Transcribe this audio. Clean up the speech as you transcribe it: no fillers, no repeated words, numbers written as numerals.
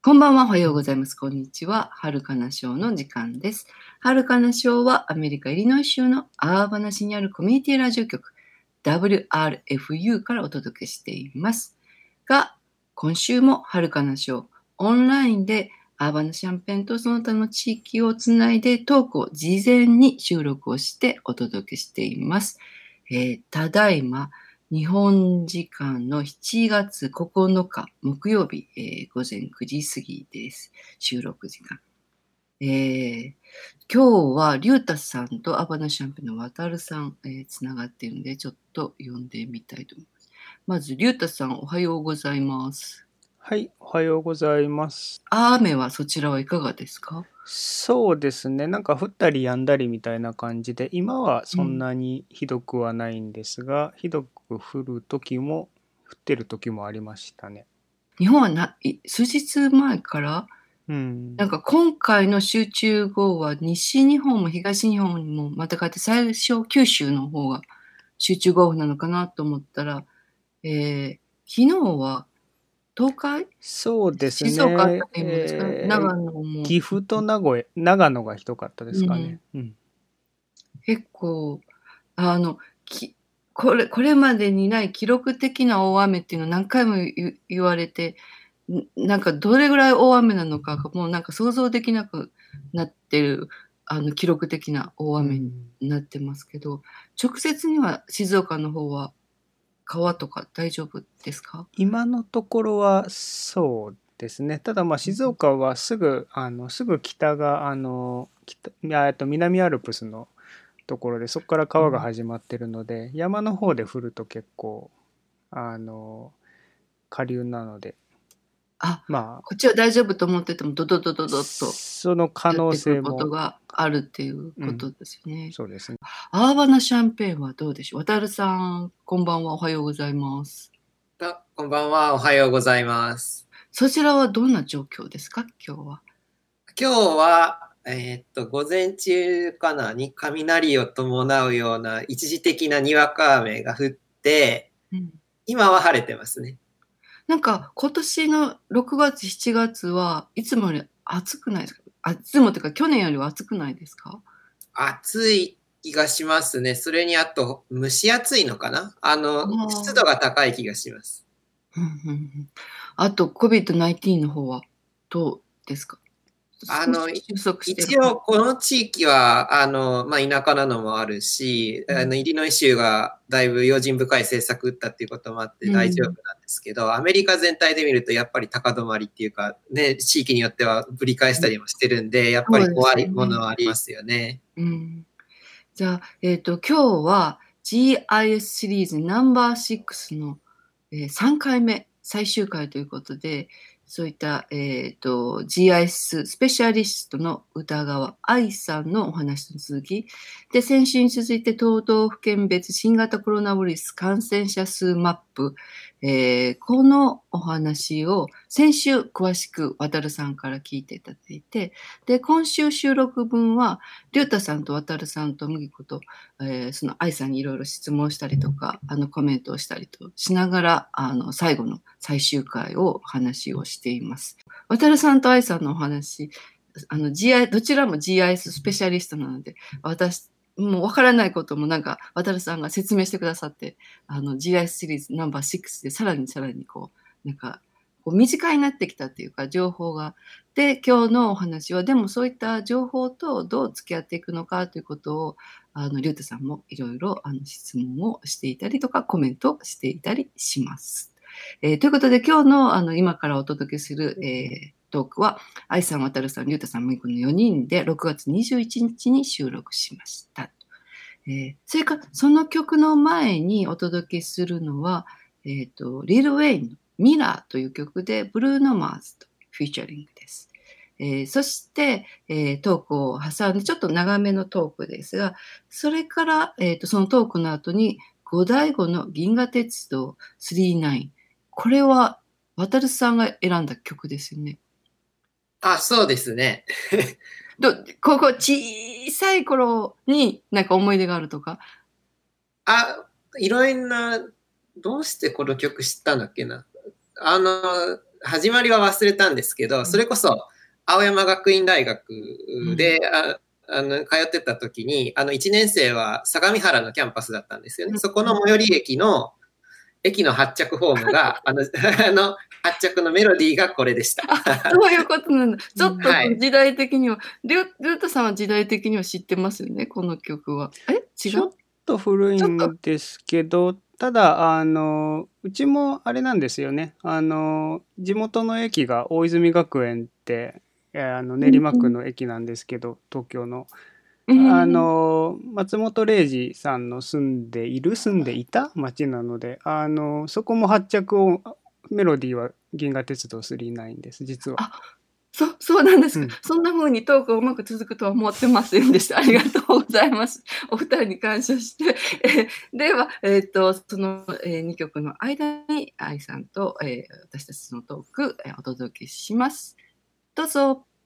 こんばんは、おはようございます。こんにちは。はるかなショーの時間です。はるかなショーはアメリカ・イリノイ州のアーバナ市にあるコミュニティラジオ局 WRFU からお届けしていますが、今週もはるかなショーオンラインでアーバナシャンペンとその他の地域をつないでトークを事前に収録をしてお届けしています。ただいま日本時間の7月9日木曜日、午前9時過ぎです。収録時間。今日はリュウタさんとアバナシャンペンのワタルさん、つながっているのでちょっと読んでみたいと思います。まずリュウタさん、おはようございます。 はい、おはようございます。 雨はそちらはいかがですか？ そうですね、なんか降ったり止んだりみたいな感じで、今はそんなにひどくはないんですが、ひどく降る時も、降ってる時もありましたね。 日本は数日前からなんか今回の集中豪雨は西日本も東日本もまたかって最初九州の方が集中豪雨なのかなと思ったら、昨日は東海、 そうです静岡あたね、 りもですか、長野も。 岐阜と長野がひどかったですかね。 結構あのこれまでにない記録的な大雨っていうのを何回も言われて、なんかどれぐらい大雨なのかがもうなんか想像できなくなってる記録的な大雨になってますけど、直接には静岡の方は川とか大丈夫ですか？ 今のところはそうですね。ただまあ静岡はすぐ北が南アルプスのところで、そこから川が始まってるので、山の方で降ると結構下流なので、まこっちは大丈夫と思っててもドドドドあドッとその可能やってくる性もことがあるっていうことですよね。 そうですね。 アーバナシャンペーンはどうでしょう？渡るさん、こんばんは、おはようございます。 こんばんは、おはようございます。 そちらはどんな状況ですか、今日は？ 今日は、午前中かなに雷を伴うような一時的なにわか雨が降って、今は晴れてますね。 なんか今年の6月、7月はいつもより暑くないですか？暑いもというか去年よりは暑くないですか？ 暑い気がしますね。それにあと蒸し暑いのかな？湿度が高い気がします。 あと COVID-19 の方はどうですか？ 一応この地域は田舎なのもあるし、イリノイ州がだいぶ用心深い政策打ったっていうこともあって大丈夫なんですけど、アメリカ全体で見るとやっぱり高止まりっていうかね、地域によってはぶり返したりもしてるんで、やっぱり怖いものはありますよね。 じゃあ、今日は GIS シリーズナンバー6の、3回目最終回ということで、そういった、GIS スペシャリストの歌川愛さんのお話の続きで、先週に続いて都道府県別新型コロナウイルス感染者数マップ、このお話を先週詳しく渡るさんから聞いていただいて、で今週収録分はりゅうたさんと渡るさんと麦子と、その愛さんにいろいろ質問したりとかコメントをしたりとしながら最後の最終回を話をしています。渡るさんと愛さんのお話どちらも GIS スペシャリストなので、私もう分からないこともなんか渡さんが説明してくださって、GIS シリーズナンバー6でさらにこうなんかこう身近になってきたっていうか情報が。で今日のお話はでもそういった情報とどう付き合っていくのかということをりゅうたさんもいろいろ質問をしていたりとかコメントしていたりします。ということで今日の今からお届けする、トークは愛さん、渡さん、りゅうたさん、麦子の4人で6月21日に収録しました。それからその曲の前にお届けするのは、リル・ウェインのミラーという曲でブルーノ・マーズとフィーチャリングです。そして、トークを挟んでちょっと長めのトークですが、それから、そのトークの後に五醍醐の銀河鉄道39。これは渡さんが選んだ曲ですよね。 そうですね。 ここ小さい頃になんか思い出があるとか？ いろんな、どうしてこの曲知ったんだっけな。 始まりは忘れたんですけど、それこそ青山学院大学で、通ってた時に、1年生は相模原のキャンパスだったんですよね。そこの最寄り駅の発着ホームが、発着のメロディーがこれでした。 そういうことなんだ。ちょっと時代的には、りゅうとさんは時代的には知ってますよね、この曲は。違う？ ちょっと古いんですけど、ただ、うちもあれなんですよね。地元の駅が大泉学園って、練馬区の駅なんですけど、東京の。松本零士さんの住んでいた町なので、そこも発着を、メロディーは銀河鉄道999です、実は。 そうなんですか。そんな風にトークがうまく続くとは思ってませんでした。ありがとうございます。お二人に感謝して。では、その、2曲の間に愛さんと、私たちのトーク、お届けします。どうぞ。